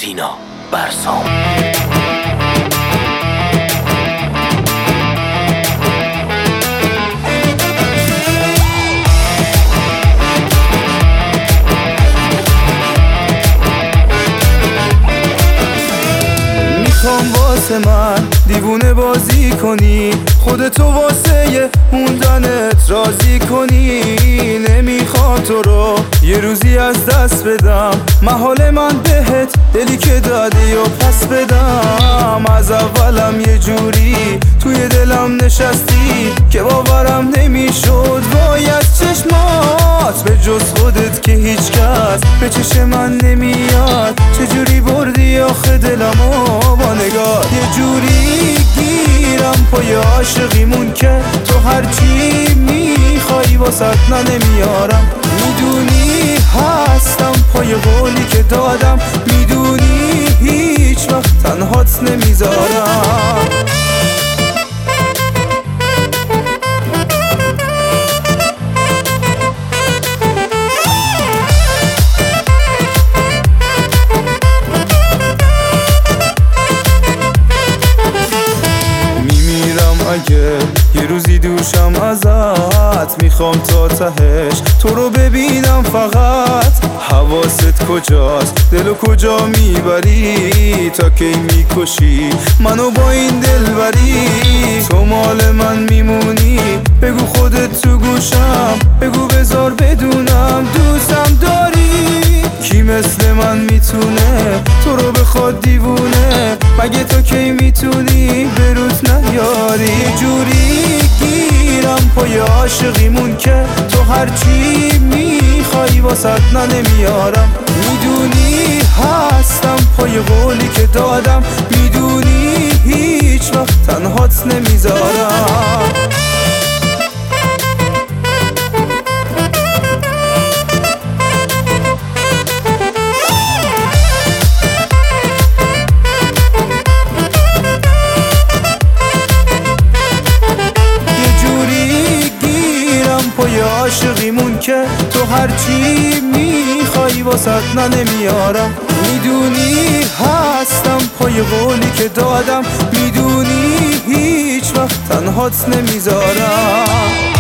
سینا برسام. میخوام واسه من دیوونه بازی کنی، خودتو واسه موندنت راضی کنی. نمیخوام تو رو یه روزی از دست بدم، محال من بهت دلی که دادی و پس بدم. از اولم یه جوری توی دلم نشستی که باورم نمیشد وای از چشمات، به جز خودت که هیچ کس به چشم من نمیاد. چجوری بردی آخه دلمو با نگاه، یه جوری گیرم پای عاشقیمون که تو هرچی میخوای واسط نمیارم. میدونی هستم پای قولی که دادم، میدونی هیچ وقت تنهات نمیذارم. اگه یه روزی دوشم ازت، میخوام تا تهش تو رو ببینم فقط. حواست کجاست؟ دلو کجا میبری؟ تا کی میکشی منو با این دلبری؟ تو مال من میمونی، بگو خودت تو گوشم، بگو بذار بدونم دوستم داری. کی مثل من میتونه تو رو بخواد دیوونه؟ مگه تو کی میتونی به روز نیاری؟ یه جوری گیرم پای عاشقیمون که تو هرچی میخوای واسط نمیارم. میدونی هستم پای قولی که دادم، میدونی هیچ وقت تنهات نمیذارم. پای عاشقیمون که تو هرچی میخوای واسط نمیارم. میدونی هستم پای قولی که دادم، میدونی هیچ وقت تنهات نمیذارم.